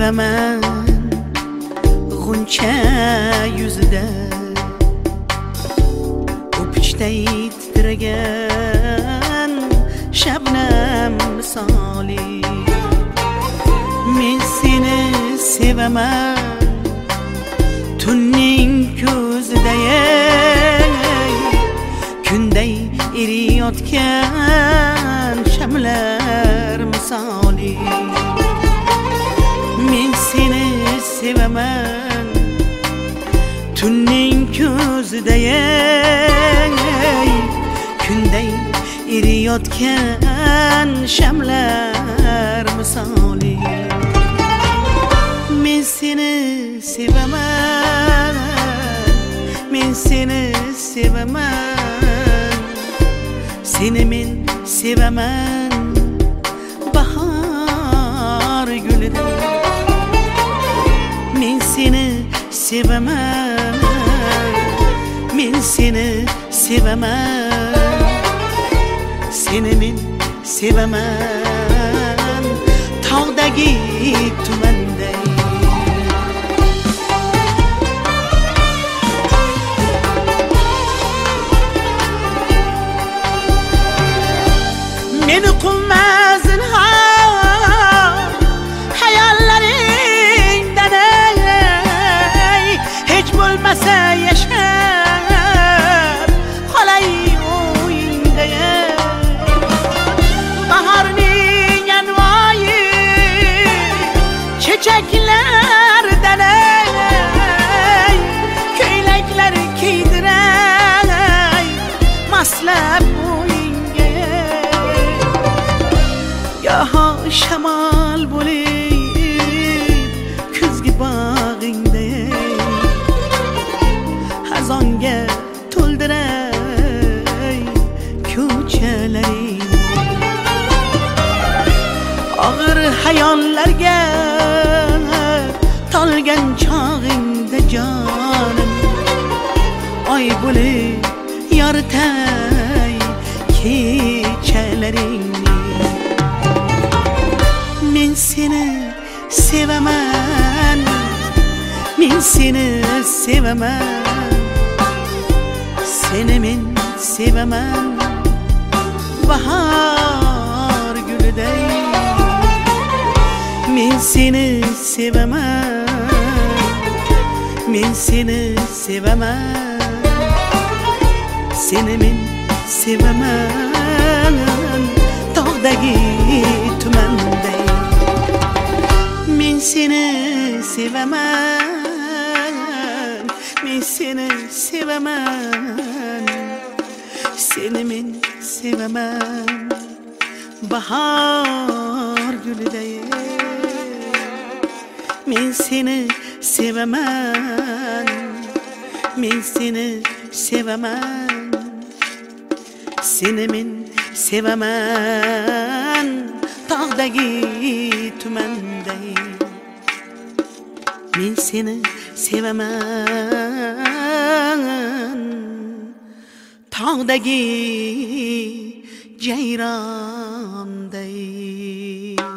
sevaman g'uncha yuzida o'pichday titragan shabnam misoli. Men seni sevaman tunning ko'ziday, kunday eriyotgan shamlar misoli. Men seni sevaman tunning ko'ziday, kunday eriyotgan shamlar misoli. Men seni sevaman, men seni sevaman, seni men sevaman bahor gulida. Men seni sevaman, men seni sevaman, seni men sevaman tog'dagi tumanday. Meni quvma zinhor hayollaringdan, hech bo'lmasa yashab qolay o'yingda. Bahorning anvoyi chechaklardan ko'ylaklar kiydiray maslab o'yingga. Goho shamol bo'lib kuzgi bog'ingda, xazonga to'ldiray ko'chalaring. Og'ir hayollarga tolgan chog'ingda jonim, oy bo'lib yoritay kechalaringni. Men seni sevaman, men seni sevaman, seni men sevaman bahor guliday. Men seni sevaman, men seni sevaman, seni men sevaman tog'dagi tumanday. Men seni sevaman, men seni sevaman, seni men sevaman bahor guliday. Men seni sevaman, men seni sevaman, seni men sevaman tog'dagi tumanday. Men seni sevaman tog'dagi jayronday.